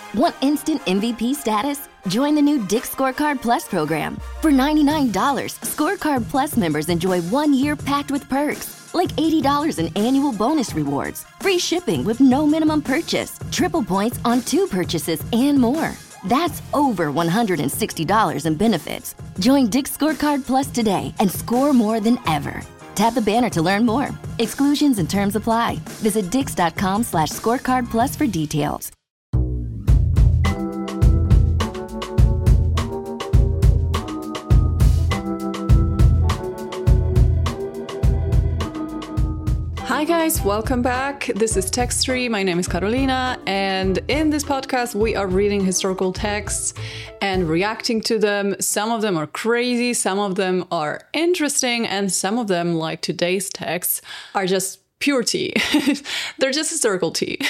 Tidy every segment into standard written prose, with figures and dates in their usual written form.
Want instant MVP status? Join the new Dick's Scorecard Plus program. For $99, Scorecard Plus members enjoy 1 year packed with perks, like $80 in annual bonus rewards, free shipping with no minimum purchase, triple points on 2 purchases, and more. That's over $160 in benefits. Join Dick's Scorecard Plus today and score more than ever. Tap the banner to learn more. Exclusions and terms apply. Visit dix.com/scorecard plus for details. Hi guys, welcome back. This is Textory. My name is Carolina, and in this podcast we are reading historical texts and reacting to them. Some of them are crazy, some of them are interesting, and some of them, like today's texts, are just pure tea. They're just historical tea.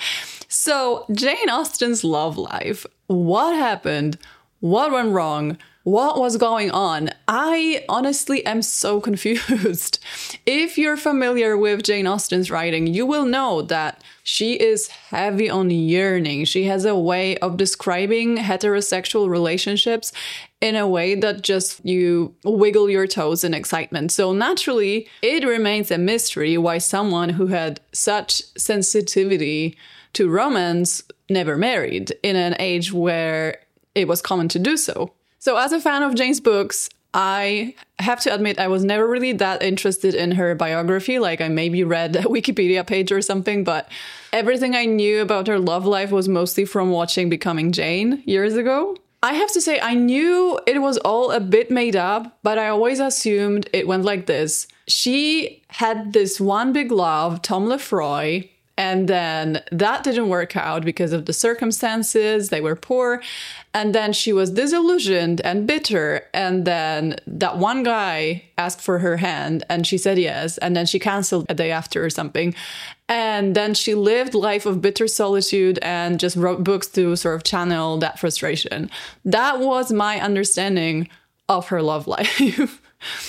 So, Jane Austen's love life. What happened? What went wrong? What was going on? I honestly am so confused. If you're familiar with Jane Austen's writing, you will know that she is heavy on yearning. She has a way of describing heterosexual relationships in a way that just you wiggle your toes in excitement. So naturally, it remains a mystery why someone who had such sensitivity to romance never married in an age where it was common to do so. So as a fan of Jane's books, I have to admit I was never really that interested in her biography. Like, I maybe read a Wikipedia page or something, but everything I knew about her love life was mostly from watching Becoming Jane years ago. I have to say, I knew it was all a bit made up, but I always assumed it went like this. She had this one big love, Tom Lefroy, and then that didn't work out because of the circumstances. They were poor. And then she was disillusioned and bitter. And then that one guy asked for her hand and she said yes. And then she canceled a day after or something. And then she lived life of bitter solitude and just wrote books to sort of channel that frustration. That was my understanding of her love life.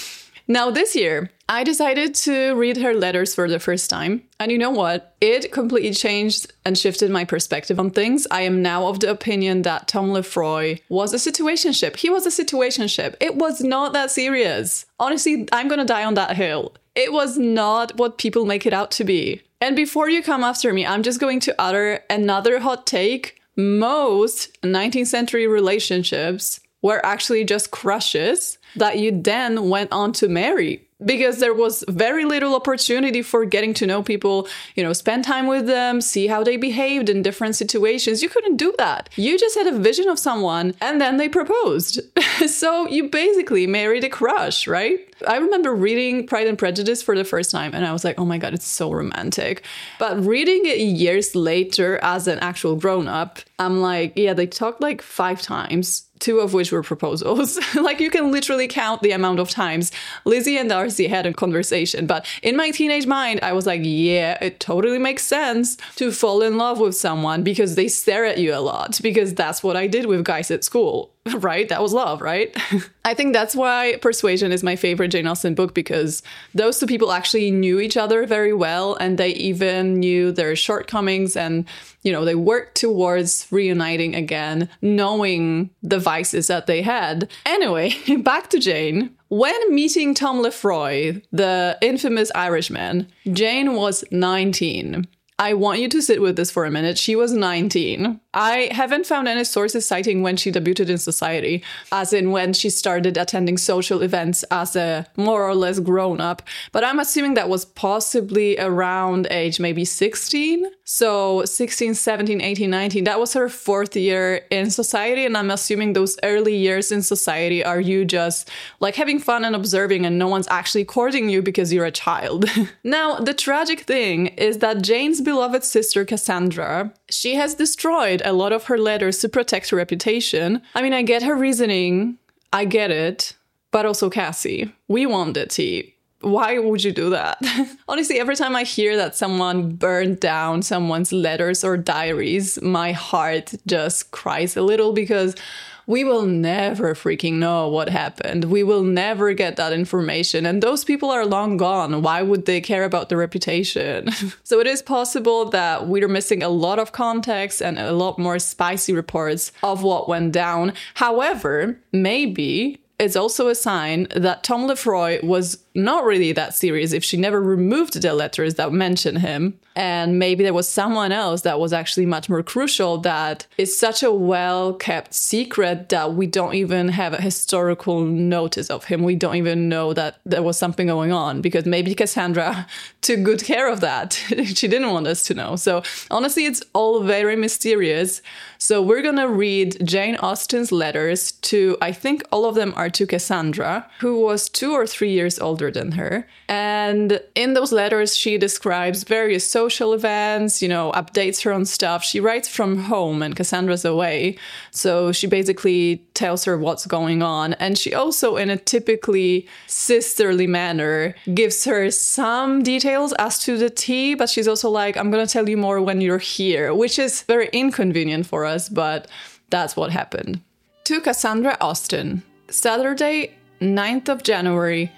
Now, this year, I decided to read her letters for the first time. And you know what? It completely changed and shifted my perspective on things. I am now of the opinion that Tom Lefroy was a situationship. He was a situationship. It was not that serious. Honestly, I'm gonna die on that hill. It was not what people make it out to be. And before you come after me, I'm just going to utter another hot take. Most 19th century relationships were actually just crushes that you then went on to marry, because there was very little opportunity for getting to know people, spend time with them, see how they behaved in different situations. You couldn't do that. You just had a vision of someone and then they proposed. So you basically married a crush, right? I remember reading Pride and Prejudice for the first time and I was like, oh my God, it's so romantic. But reading it years later as an actual grown-up, I'm like, yeah, they talked like 5 times. 2 of which were proposals. Like, you can literally count the amount of times Lizzie and Darcy had a conversation. But in my teenage mind, I was like, yeah, it totally makes sense to fall in love with someone because they stare at you a lot, because that's what I did with guys at school. Right? That was love, right? I think that's why Persuasion is my favorite Jane Austen book, because those 2 people actually knew each other very well and they even knew their shortcomings and, they worked towards reuniting again, knowing the vices that they had. Anyway, back to Jane. When meeting Tom Lefroy, the infamous Irishman, Jane was 19. I want you to sit with this for a minute. She was 19. I haven't found any sources citing when she debuted in society, as in when she started attending social events as a more or less grown-up. But I'm assuming that was possibly around age maybe 16. So 16, 17, 18, 19, that was her 4th year in society. And I'm assuming those early years in society are you just like having fun and observing and no one's actually courting you because you're a child. Now, the tragic thing is that Jane's beloved sister Cassandra, she has destroyed a lot of her letters to protect her reputation. I mean, I get her reasoning. I get it. But also Cassie, we want the tea. Why would you do that? Honestly, every time I hear that someone burned down someone's letters or diaries, my heart just cries a little, because we will never freaking know what happened. We will never get that information. And those people are long gone. Why would they care about the reputation? So it is possible that we're missing a lot of context and a lot more spicy reports of what went down. However, maybe it's also a sign that Tom Lefroy was not really that serious if she never removed the letters that mention him. And maybe there was someone else that was actually much more crucial, that is such a well-kept secret that we don't even have a historical notice of him. We don't even know that there was something going on, because maybe Cassandra took good care of that. She didn't want us to know. So honestly, it's all very mysterious. So we're going to read Jane Austen's letters to, I think all of them are to Cassandra, who was 2 or 3 years older than her. And in those letters, she describes various social events, updates her on stuff. She writes from home and Cassandra's away. So she basically tells her what's going on. And she also, in a typically sisterly manner, gives her some details as to the tea, but she's also like, I'm going to tell you more when you're here, which is very inconvenient for us, but that's what happened. To Cassandra Austen, Saturday, 9th of January,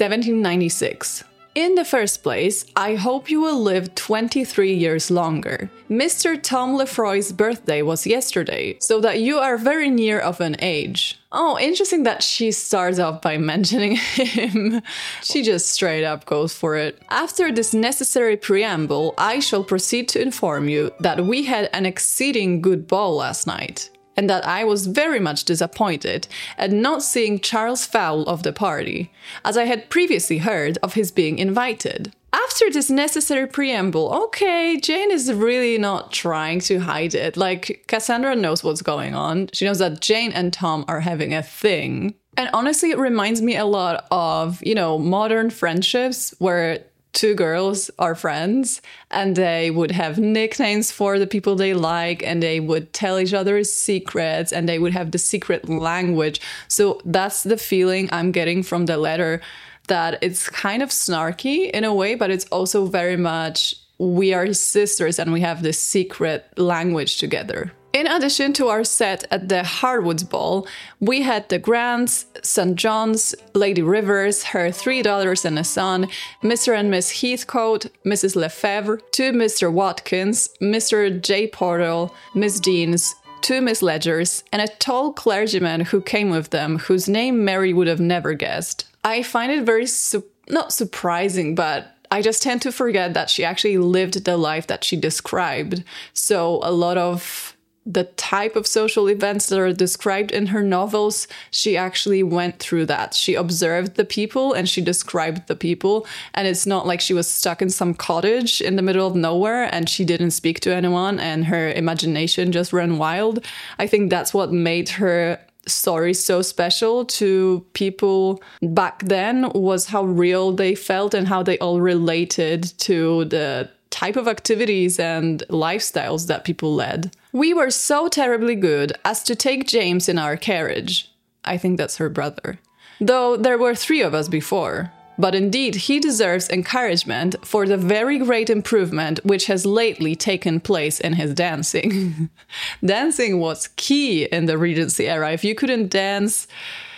1796. In the first place, I hope you will live 23 years longer. Mr. Tom Lefroy's birthday was yesterday, so that you are very near of an age. Oh, interesting that she starts off by mentioning him. She just straight up goes for it. After this necessary preamble, I shall proceed to inform you that we had an exceeding good ball last night, and that I was very much disappointed at not seeing Charles Fowl of the party, as I had previously heard of his being invited. After this necessary preamble, okay, Jane is really not trying to hide it. Like, Cassandra knows what's going on. She knows that Jane and Tom are having a thing. And honestly, it reminds me a lot of, modern friendships where two girls are friends and they would have nicknames for the people they like, and they would tell each other's secrets, and they would have the secret language. So that's the feeling I'm getting from the letter, that it's kind of snarky in a way, but it's also very much we are sisters and we have this secret language together. In addition to our set at the Harwoods Ball, we had the Grants, St. John's, Lady Rivers, her 3 daughters and a son, Mr. and Miss Heathcote, Mrs. Lefebvre, 2 Mr. Watkins, Mr. J. Portal, Miss Deans, 2 Miss Ledgers, and a tall clergyman who came with them, whose name Mary would have never guessed. I find it very, not surprising, but I just tend to forget that she actually lived the life that she described. So a lot of the type of social events that are described in her novels, she actually went through that. She observed the people and she described the people. And it's not like she was stuck in some cottage in the middle of nowhere and she didn't speak to anyone and her imagination just ran wild. I think that's what made her story so special to people back then, was how real they felt and how they all related to the type of activities and lifestyles that people led. We were so terribly good as to take James in our carriage. I think that's her brother. Though there were 3 of us before. But indeed, he deserves encouragement for the very great improvement which has lately taken place in his dancing. Dancing was key in the Regency era. If you couldn't dance,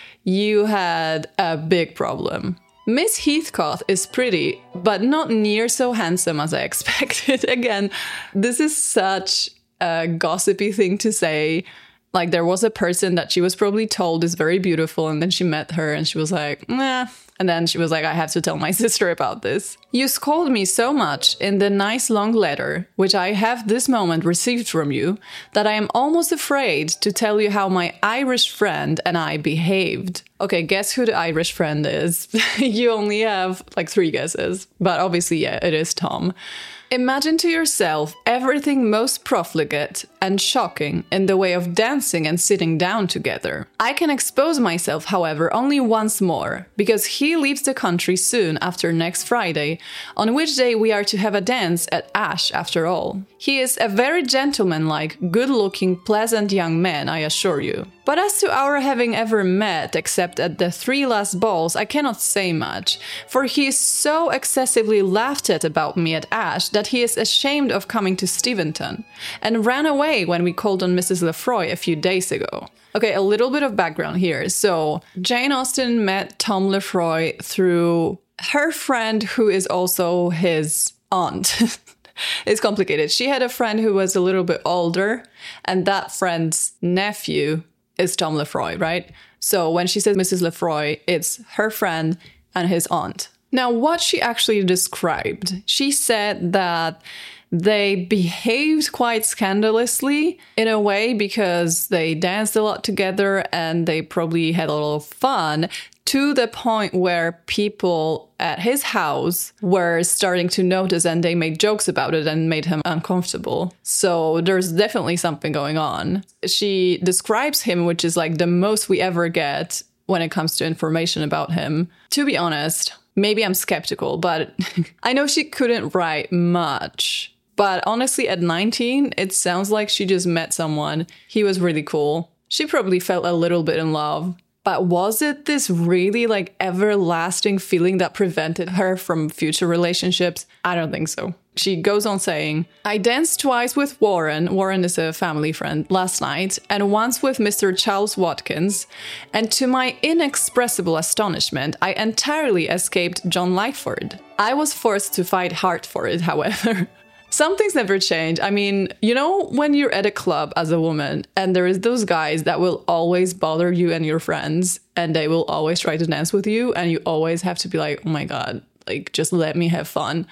you had a big problem. Miss Heathcote is pretty, but not near so handsome as I expected. Again, this is such a gossipy thing to say. Like, there was a person that she was probably told is very beautiful, and then she met her and she was like, nah. And then she was like, I have to tell my sister about this. You scold me so much in the nice long letter, which I have this moment received from you, that I am almost afraid to tell you how my Irish friend and I behaved. Okay, guess who the Irish friend is? You only have like 3 guesses, but obviously, yeah, it is Tom. Imagine to yourself everything most profligate and shocking in the way of dancing and sitting down together. I can expose myself, however, only once more, because he leaves the country soon after next Friday, on which day we are to have a dance at Ash after all. He is a very gentlemanlike, good-looking, pleasant young man, I assure you. But as to our having ever met, except at the 3 last balls, I cannot say much, for he is so excessively laughed at about me at Ash that he is ashamed of coming to Steventon, and ran away when we called on Mrs. Lefroy a few days ago. Okay, a little bit of background here. So, Jane Austen met Tom Lefroy through her friend who is also his aunt. It's complicated. She had a friend who was a little bit older, and that friend's nephew is Tom Lefroy, right? So when she says Mrs. Lefroy, it's her friend and his aunt. Now, what she actually described, she said that they behaved quite scandalously in a way because they danced a lot together and they probably had a lot of fun, to the point where people at his house were starting to notice and they made jokes about it and made him uncomfortable. So there's definitely something going on. She describes him, which is like the most we ever get when it comes to information about him. To be honest, maybe I'm skeptical, but I know she couldn't write much. But honestly, at 19, it sounds like she just met someone. He was really cool. She probably felt a little bit in love. But was it this really like everlasting feeling that prevented her from future relationships? I don't think so. She goes on saying, I danced twice with Warren is a family friend, last night, and once with Mr. Charles Watkins, and to my inexpressible astonishment, I entirely escaped John Lightford. I was forced to fight hard for it, however. Some things never change. I mean, you know, when you're at a club as a woman and there is those guys that will always bother you and your friends and they will always try to dance with you and you always have to be like, oh my God, like, just let me have fun.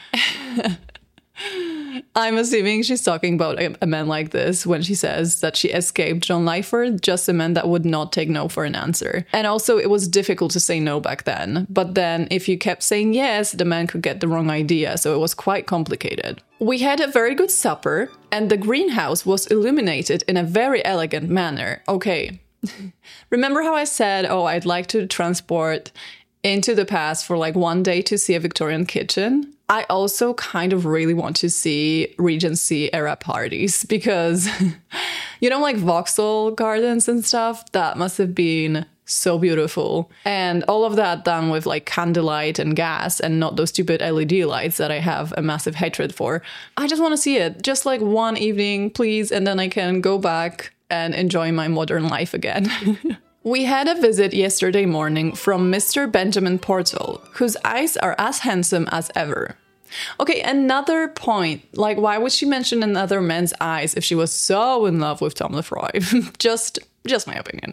I'm assuming she's talking about a man like this when she says that she escaped John Lightford, just a man that would not take no for an answer. And also, it was difficult to say no back then. But then, if you kept saying yes, the man could get the wrong idea, so it was quite complicated. We had a very good supper, and the greenhouse was illuminated in a very elegant manner. Okay. Remember how I said, oh, I'd like to transport into the past for like one day to see a Victorian kitchen? I also kind of really want to see Regency era parties because, you know, like Vauxhall Gardens and stuff, that must have been so beautiful. And all of that done with like candlelight and gas and not those stupid LED lights that I have a massive hatred for. I just want to see it just like one evening, please. And then I can go back and enjoy my modern life again. We had a visit yesterday morning from Mr. Benjamin Portal, whose eyes are as handsome as ever. Okay, another point. Like, why would she mention another man's eyes if she was so in love with Tom Lefroy? just my opinion.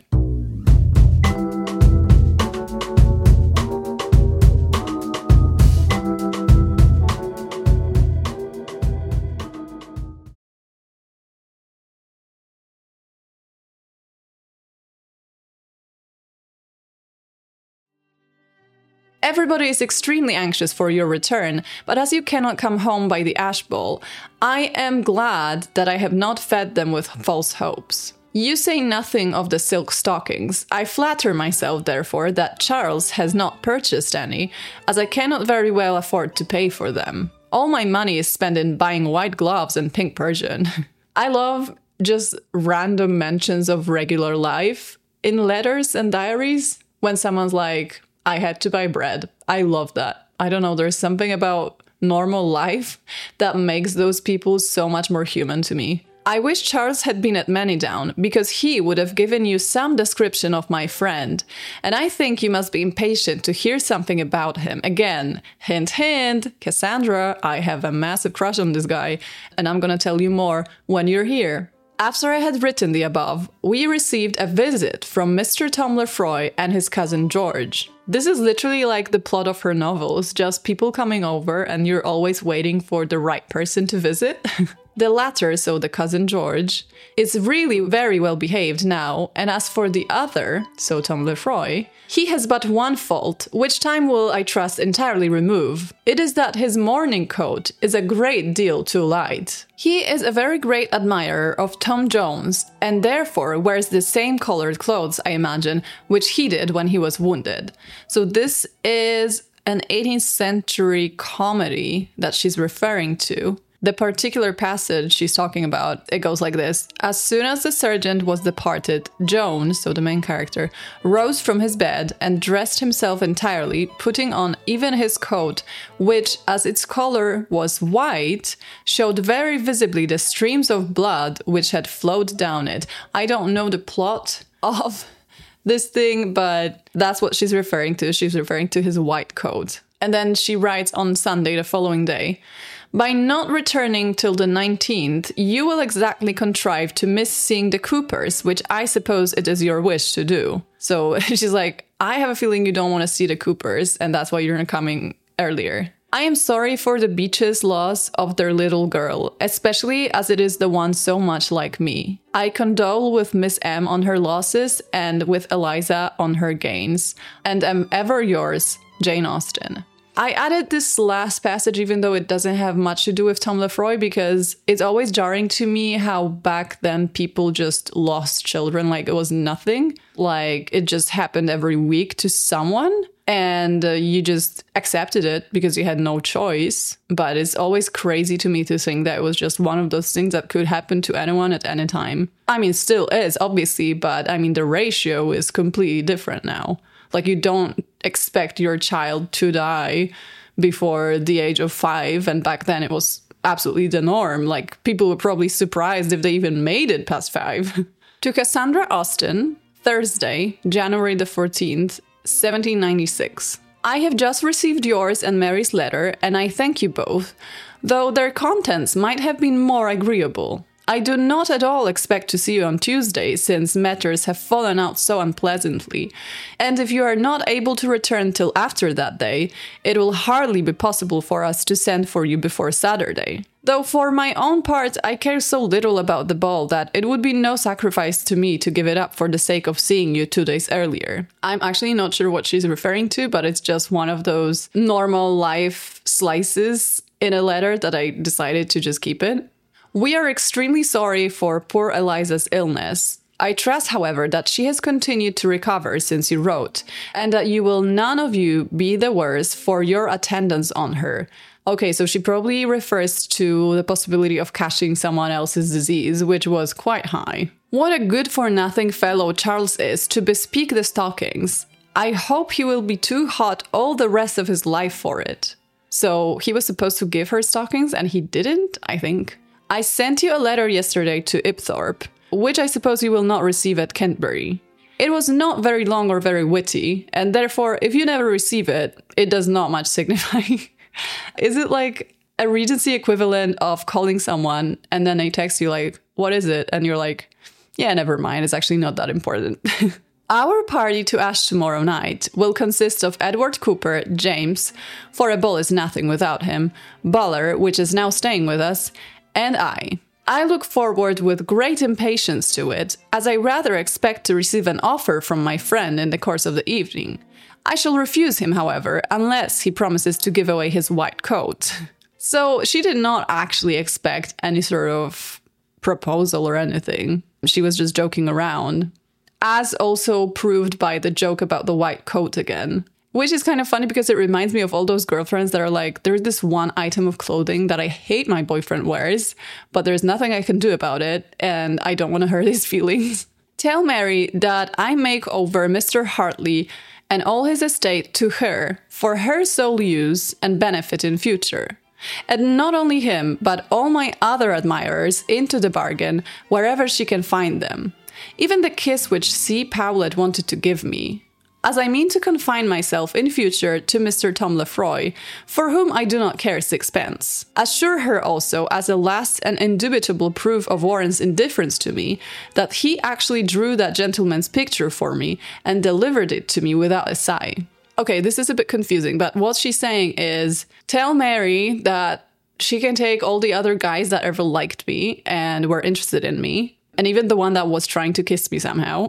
Everybody is extremely anxious for your return, but as you cannot come home by the Ash Ball, I am glad that I have not fed them with false hopes. You say nothing of the silk stockings. I flatter myself, therefore, that Charles has not purchased any, as I cannot very well afford to pay for them. All my money is spent in buying white gloves and pink Persian. I love just random mentions of regular life in letters and diaries when someone's like, I had to buy bread. I love that. I don't know, there's something about normal life that makes those people so much more human to me. I wish Charles had been at Manydown, because he would have given you some description of my friend. And I think you must be impatient to hear something about him. Again, hint, hint, Cassandra, I have a massive crush on this guy, and I'm gonna tell you more when you're here. After I had written the above, we received a visit from Mr. Tom Lefroy and his cousin George. This is literally like the plot of her novels, just people coming over and you're always waiting for the right person to visit. The latter, so the cousin George, is really very well behaved now, and as for the other, so Tom Lefroy, he has but one fault, which time will, I trust, entirely remove. It is that his morning coat is a great deal too light. He is a very great admirer of Tom Jones, and therefore wears the same colored clothes, I imagine, which he did when he was wounded. So this is an 18th century comedy that she's referring to. The particular passage she's talking about, it goes like this. As soon as the sergeant was departed, Joan, so the main character, rose from his bed and dressed himself entirely, putting on even his coat, which, as its color was white, showed very visibly the streams of blood which had flowed down it. I don't know the plot of this thing, but that's what she's referring to. She's referring to his white coat. And then she writes on Sunday, the following day, by not returning till the 19th, you will exactly contrive to miss seeing the Coopers, which I suppose it is your wish to do. So she's like, I have a feeling you don't want to see the Coopers, and that's why you're not coming earlier. I am sorry for the Beaches' loss of their little girl, especially as it is the one so much like me. I condole with Miss M on her losses and with Eliza on her gains, and am ever yours, Jane Austen. I added this last passage even though it doesn't have much to do with Tom Lefroy, because it's always jarring to me how back then people just lost children like it was nothing. Like it just happened every week to someone and you just accepted it because you had no choice. But it's always crazy to me to think that it was just one of those things that could happen to anyone at any time. I mean, still is, obviously, but I mean, the ratio is completely different now. Like, you don't expect your child to die before the age of 5. And back then it was absolutely the norm. Like, people were probably surprised if they even made it past 5. To Cassandra Austen, Thursday, January the 14th, 1796. I have just received yours and Mary's letter, and I thank you both, though their contents might have been more agreeable. I do not at all expect to see you on Tuesday, since matters have fallen out so unpleasantly, and if you are not able to return till after that day, it will hardly be possible for us to send for you before Saturday. Though for my own part, I care so little about the ball that it would be no sacrifice to me to give it up for the sake of seeing you 2 days earlier. I'm actually not sure what she's referring to, but it's just one of those normal life slices in a letter that I decided to just keep it. We are extremely sorry for poor Eliza's illness. I trust, however, that she has continued to recover since you wrote, and that you will none of you be the worse for your attendance on her. Okay, so she probably refers to the possibility of catching someone else's disease, which was quite high. What a good-for-nothing fellow Charles is to bespeak the stockings. I hope he will be too hot all the rest of his life for it. So he was supposed to give her stockings, and he didn't, I think. I sent you a letter yesterday to Ipthorpe, which I suppose you will not receive at Kentbury. It was not very long or very witty, and therefore, if you never receive it, it does not much signify. Is it like a Regency equivalent of calling someone and then they text you like, what is it? And you're like, yeah, never mind, it's actually not that important. Our party to Ash tomorrow night will consist of Edward Cooper, James, for a ball is nothing without him, Buller, which is now staying with us, and I. I look forward with great impatience to it, as I rather expect to receive an offer from my friend in the course of the evening. I shall refuse him, however, unless he promises to give away his white coat. So she did not actually expect any sort of proposal or anything. She was just joking around. As also proved by the joke about the white coat again. Which is kind of funny because it reminds me of all those girlfriends that are like, there's this one item of clothing that I hate my boyfriend wears, but there's nothing I can do about it, and I don't want to hurt his feelings. Tell Mary that I make over Mr. Hartley and all his estate to her for her sole use and benefit in future. And not only him, but all my other admirers into the bargain, wherever she can find them. Even the kiss which C. Powlett wanted to give me. As I mean to confine myself in future to Mr. Tom Lefroy, for whom I do not care sixpence. Assure her also, as a last and indubitable proof of Warren's indifference to me, that he actually drew that gentleman's picture for me and delivered it to me without a sigh. Okay, this is a bit confusing, but what she's saying is, tell Mary that she can take all the other guys that ever liked me and were interested in me, and even the one that was trying to kiss me somehow,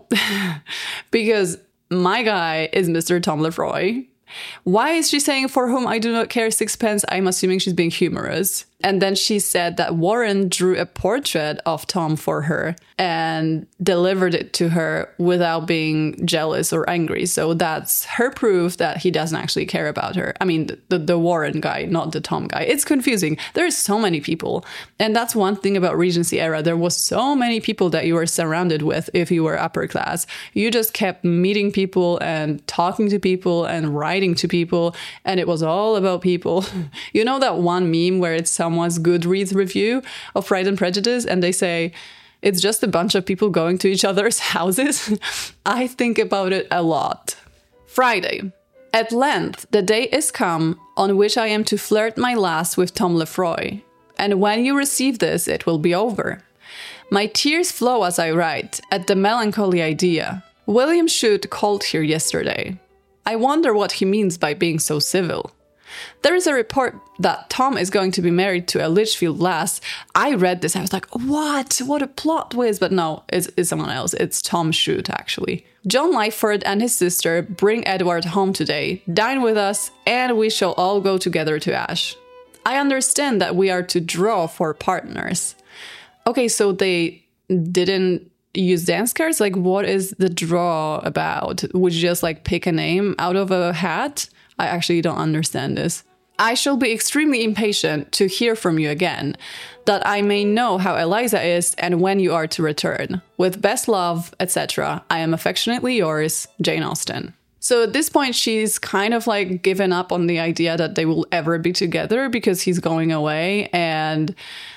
because my guy is Mr. Tom Lefroy. Why is she saying for whom I do not care sixpence? I'm assuming she's being humorous. And then she said that Warren drew a portrait of Tom for her and delivered it to her without being jealous or angry. So that's her proof that he doesn't actually care about her. I mean, the Warren guy, not the Tom guy. It's confusing. There's so many people. And that's one thing about Regency era. There was so many people that you were surrounded with if you were upper class. You just kept meeting people and talking to people and writing to people. And it was all about people. You know that one meme where it's someone's Goodreads review of Pride and Prejudice and they say, it's just a bunch of people going to each other's houses? I think about it a lot. Friday. At length, the day is come on which I am to flirt my last with Tom Lefroy. And when you receive this, it will be over. My tears flow as I write, at the melancholy idea. William Shute called here yesterday. I wonder what he means by being so civil. There is a report that Tom is going to be married to a Lichfield lass. I read this, I was like, what? What a plot twist. But no, it's someone else. It's Tom Shute, actually. John Lyford and his sister bring Edward home today, dine with us, and we shall all go together to Ashe. I understand that we are to draw for partners. Okay, so they didn't use dance cards? Like, what is the draw about? Would you just like pick a name out of a hat? I actually don't understand this. I shall be extremely impatient to hear from you again, that I may know how Eliza is and when you are to return. With best love, etc. I am affectionately yours, Jane Austen. So at this point, she's kind of like given up on the idea that they will ever be together because he's going away. And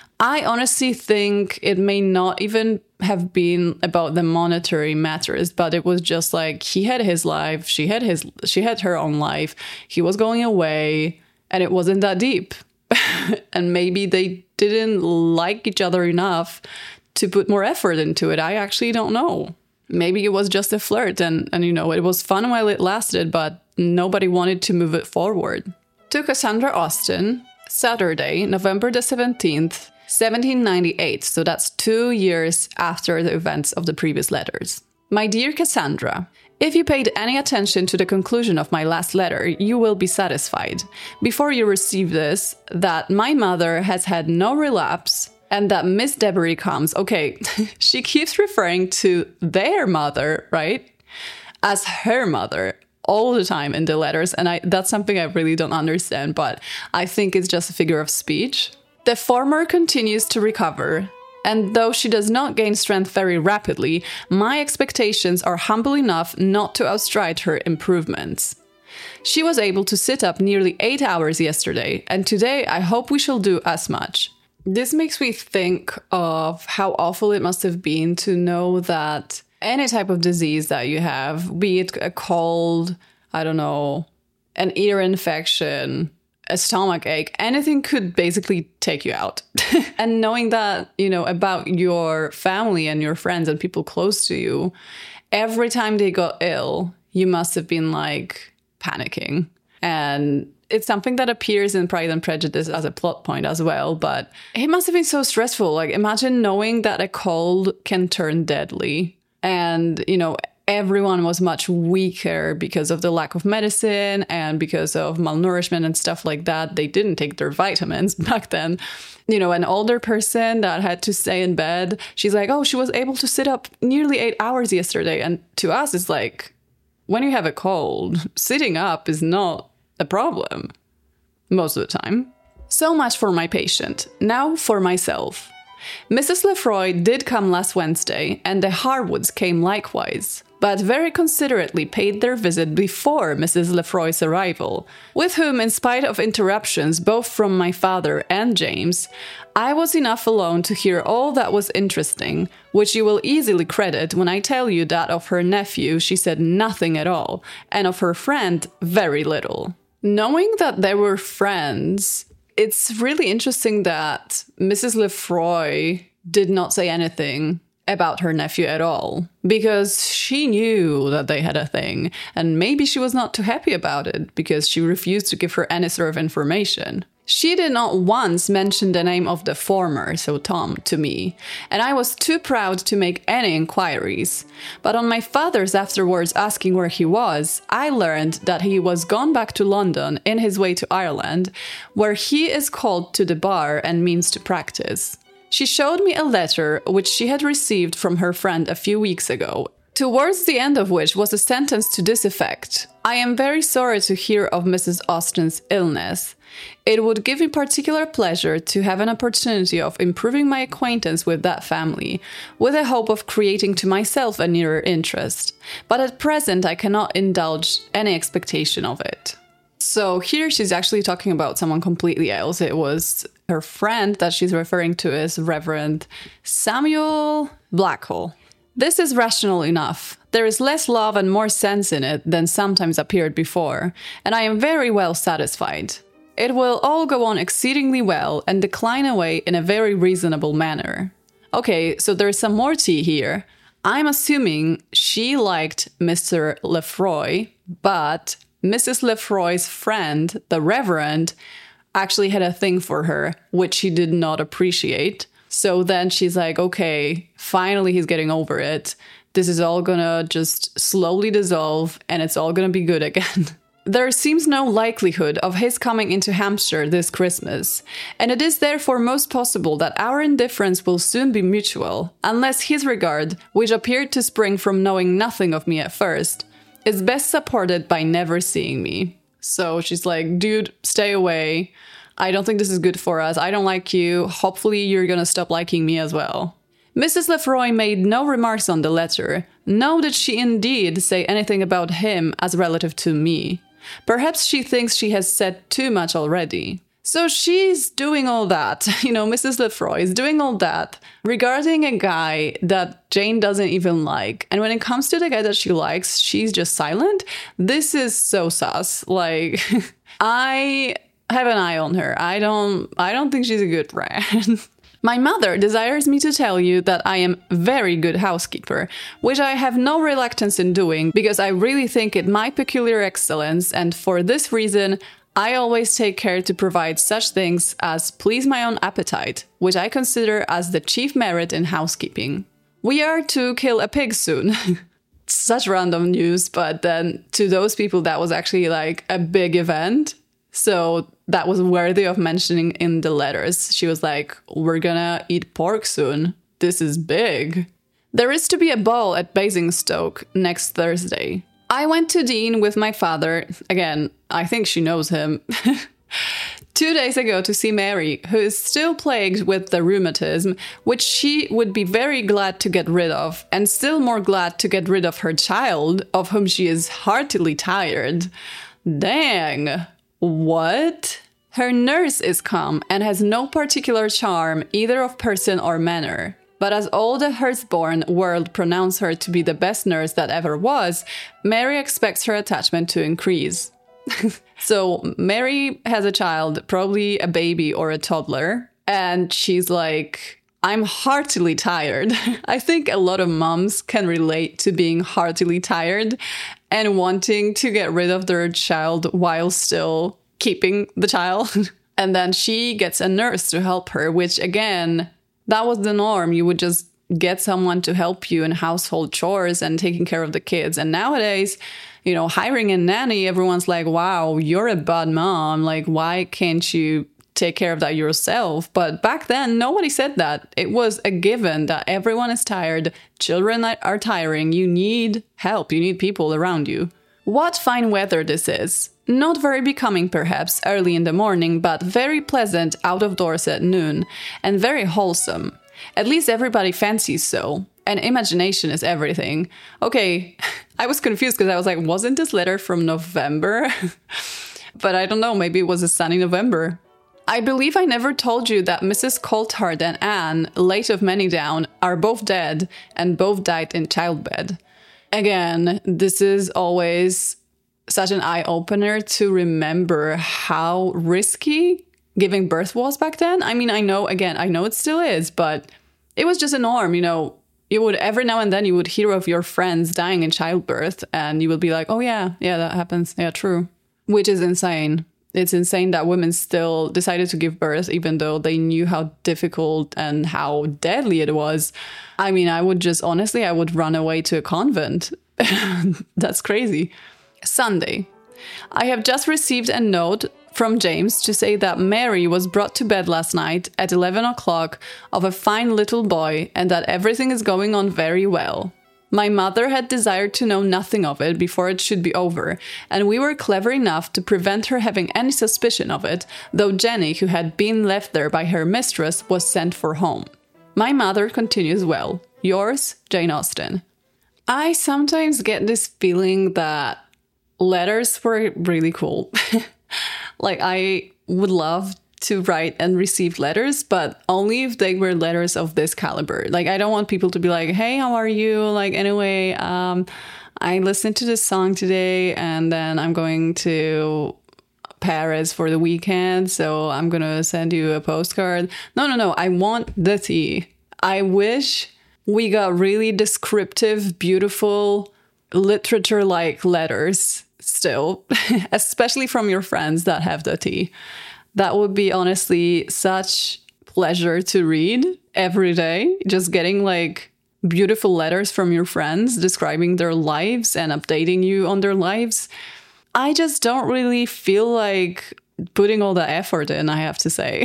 I honestly think it may not even have been about the monetary matters, but it was just like he had his life, she had her own life, he was going away, and it wasn't that deep. And maybe they didn't like each other enough to put more effort into it. I actually don't know. Maybe it was just a flirt and you know, it was fun while it lasted, but nobody wanted to move it forward. To Cassandra Austen, Saturday, November the 17th, 1798, so that's 2 years after the events of the previous letters. My dear Cassandra, if you paid any attention to the conclusion of my last letter, you will be satisfied, before you receive this, that my mother has had no relapse and that Miss Debery comes. Okay, she keeps referring to their mother, right, as her mother all the time in the letters, and that's something I really don't understand, but I think it's just a figure of speech. The former continues to recover, and though she does not gain strength very rapidly, my expectations are humble enough not to outstride her improvements. She was able to sit up nearly 8 hours yesterday, and today I hope we shall do as much. This makes me think of how awful it must have been to know that any type of disease that you have, be it a cold, I don't know, an ear infection, a stomach ache, anything could basically take you out. And knowing that, you know, about your family and your friends and people close to you, every time they got ill, you must have been like panicking. And it's something that appears in Pride and Prejudice as a plot point as well, but it must have been so stressful. Like, imagine knowing that a cold can turn deadly. And, you know, everyone was much weaker because of the lack of medicine and because of malnourishment and stuff like that. They didn't take their vitamins back then. You know, an older person that had to stay in bed, she's like, oh, she was able to sit up nearly 8 hours yesterday. And to us, it's like, when you have a cold, sitting up is not a problem most of the time. So much for my patient. Now for myself. Mrs. Lefroy did come last Wednesday, and the Harwoods came likewise, but very considerately paid their visit before Mrs. Lefroy's arrival, with whom, in spite of interruptions both from my father and James, I was enough alone to hear all that was interesting, which you will easily credit when I tell you that of her nephew she said nothing at all, and of her friend very little. Knowing that they were friends, it's really interesting that Mrs. Lefroy did not say anything about her nephew at all, because she knew that they had a thing, and maybe she was not too happy about it because she refused to give her any sort of information. She did not once mention the name of the former, so Tom, to me, and I was too proud to make any inquiries. But on my father's afterwards asking where he was, I learned that he was gone back to London in his way to Ireland, where he is called to the bar and means to practice. She showed me a letter which she had received from her friend a few weeks ago, towards the end of which was a sentence to this effect: "I am very sorry to hear of Mrs. Austen's illness. It would give me particular pleasure to have an opportunity of improving my acquaintance with that family, with a hope of creating to myself a nearer interest. But at present I cannot indulge any expectation of it." So here she's actually talking about someone completely else. It was her friend that she's referring to as Reverend Samuel Blackhall. This is rational enough. There is less love and more sense in it than sometimes appeared before, and I am very well satisfied. It will all go on exceedingly well and decline away in a very reasonable manner. Okay, so there's some more tea here. I'm assuming she liked Mr. Lefroy, but Mrs. Lefroy's friend, the Reverend, actually had a thing for her, which she did not appreciate. So then she's like, okay, finally he's getting over it. This is all gonna just slowly dissolve and it's all gonna be good again. There seems no likelihood of his coming into Hampshire this Christmas, and it is therefore most possible that our indifference will soon be mutual, unless his regard, which appeared to spring from knowing nothing of me at first, is best supported by never seeing me. So she's like, dude, stay away. I don't think this is good for us. I don't like you. Hopefully you're gonna stop liking me as well. Mrs. Lefroy made no remarks on the letter, nor did she indeed say anything about him as relative to me. Perhaps she thinks she has said too much already. So she's doing all that, Mrs. Lefroy is doing all that regarding a guy that Jane doesn't even like. And when it comes to the guy that she likes, she's just silent. This is so sus. Like, I have an eye on her. I don't think she's a good friend. My mother desires me to tell you that I am very good housekeeper, which I have no reluctance in doing because I really think it my peculiar excellence, and for this reason I always take care to provide such things as please my own appetite, which I consider as the chief merit in housekeeping. We are to kill a pig soon. Such random news, but then to those people that was actually like a big event. So that was worthy of mentioning in the letters. She was like, we're gonna eat pork soon. This is big. There is to be a ball at Basingstoke next Thursday. I went to Dean with my father. Again, I think she knows him. 2 days ago to see Mary, who is still plagued with the rheumatism, which she would be very glad to get rid of, and still more glad to get rid of her child, of whom she is heartily tired. Dang. What? Her nurse is come and has no particular charm either of person or manner. But as all the Hurstbourne world pronounce her to be the best nurse that ever was, Mary expects her attachment to increase. So Mary has a child, probably a baby or a toddler, and she's like, I'm heartily tired. I think a lot of moms can relate to being heartily tired and wanting to get rid of their child while still keeping the child. And then she gets a nurse to help her, which again, that was the norm. You would just get someone to help you in household chores and taking care of the kids. And nowadays, hiring a nanny, everyone's like, wow, you're a bad mom. Like, why can't you take care of that yourself? But back then, nobody said that. It was a given that everyone is tired. Children are tiring. You need help. You need people around you. What fine weather this is. Not very becoming, perhaps, early in the morning, but very pleasant out of doors at noon, and very wholesome. At least everybody fancies so. And imagination is everything. Okay, I was confused because I was like, wasn't this letter from November? But I don't know, maybe it was a sunny November. I believe I never told you that Mrs. Colthart and Anne, late of Manydown, are both dead, and both died in childbed. Again, this is always such an eye-opener to remember how risky giving birth was back then. I mean, I know it still is, but it was just a norm, You would, every now and then, you would hear of your friends dying in childbirth, and you would be like, oh yeah, that happens. Yeah, true. Which is insane. It's insane that women still decided to give birth, even though they knew how difficult and how deadly it was. I mean, I would run away to a convent. That's crazy. Sunday. I have just received a note from James to say that Mary was brought to bed last night at 11 o'clock of a fine little boy and that everything is going on very well. My mother had desired to know nothing of it before it should be over, and we were clever enough to prevent her having any suspicion of it, though Jenny, who had been left there by her mistress, was sent for home. My mother continues well. Yours, Jane Austen. I sometimes get this feeling that letters were really cool. Like, I would love to write and receive letters, but only if they were letters of this caliber. Like, I don't want people to be like, hey, how are you? Like, anyway, I listened to this song today and then I'm going to Paris for the weekend, so I'm going to send you a postcard. No. I want the tea. I wish we got really descriptive, beautiful, literature-like letters still, especially from your friends that have the tea. That would be honestly such pleasure to read every day. Just getting like beautiful letters from your friends describing their lives and updating you on their lives. I just don't really feel like putting all the effort in, I have to say.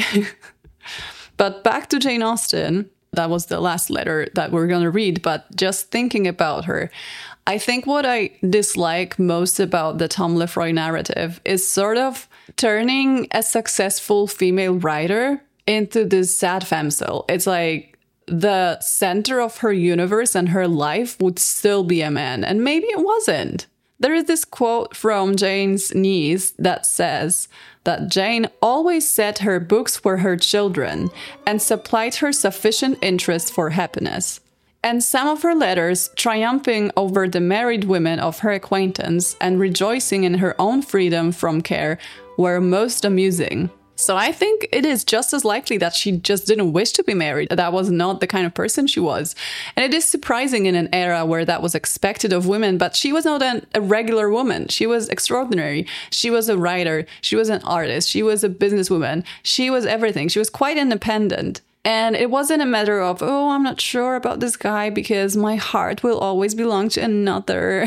But back to Jane Austen. That was the last letter that we're going to read. But just thinking about her, I think what I dislike most about the Tom Lefroy narrative is sort of turning a successful female writer into this sad femcel. It's like the center of her universe and her life would still be a man, and maybe it wasn't. There is this quote from Jane's niece that says that Jane always said her books were her children and supplied her sufficient interest for happiness. And some of her letters, triumphing over the married women of her acquaintance and rejoicing in her own freedom from care, were most amusing. So I think it is just as likely that she just didn't wish to be married. That was not the kind of person she was. And it is surprising in an era where that was expected of women, but she was not a regular woman. She was extraordinary. She was a writer. She was an artist. She was a businesswoman. She was everything. She was quite independent. And it wasn't a matter of, oh, I'm not sure about this guy because my heart will always belong to another.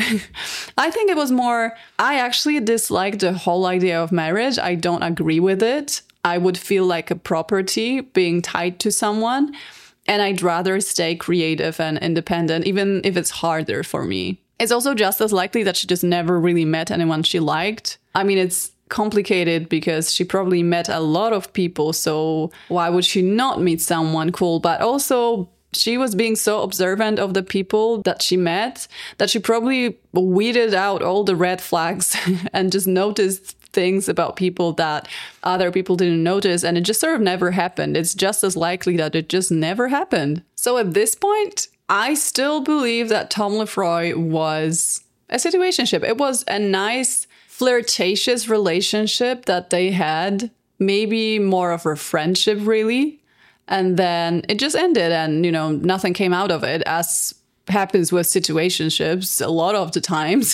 I think it was more, I actually dislike the whole idea of marriage. I don't agree with it. I would feel like a property being tied to someone. And I'd rather stay creative and independent, even if it's harder for me. It's also just as likely that she just never really met anyone she liked. I mean, it's complicated because she probably met a lot of people, so why would she not meet someone cool? But also she was being so observant of the people that she met that she probably weeded out all the red flags and just noticed things about people that other people didn't notice, and it just sort of never happened. It's just as likely that it just never happened. So at this point, I still believe that Tom Lefroy was a situationship. It was a nice flirtatious relationship that they had, maybe more of a friendship really, and then it just ended and nothing came out of it, as happens with situationships a lot of the times.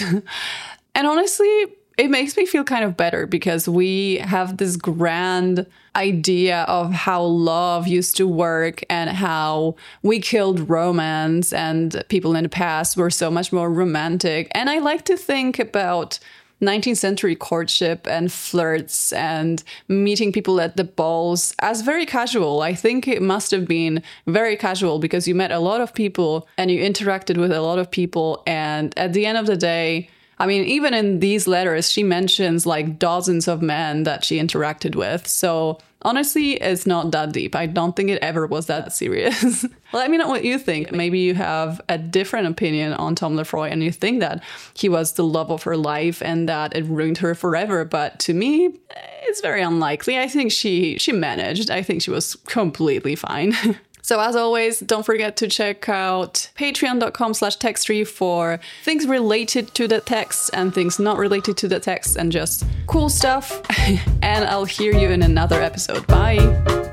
And honestly, it makes me feel kind of better because we have this grand idea of how love used to work and how we killed romance and people in the past were so much more romantic. And I like to think about 19th century courtship and flirts and meeting people at the balls as very casual. I think it must have been very casual because you met a lot of people and you interacted with a lot of people. And at the end of the day, I mean, even in these letters, she mentions like dozens of men that she interacted with. So honestly, it's not that deep. I don't think it ever was that serious. Let me know what you think. Maybe you have a different opinion on Tom Lefroy and you think that he was the love of her life and that it ruined her forever. But to me, it's very unlikely. I think she managed. I think she was completely fine. So as always, don't forget to check out patreon.com/textree for things related to the text and things not related to the text and just cool stuff. And I'll hear you in another episode. Bye!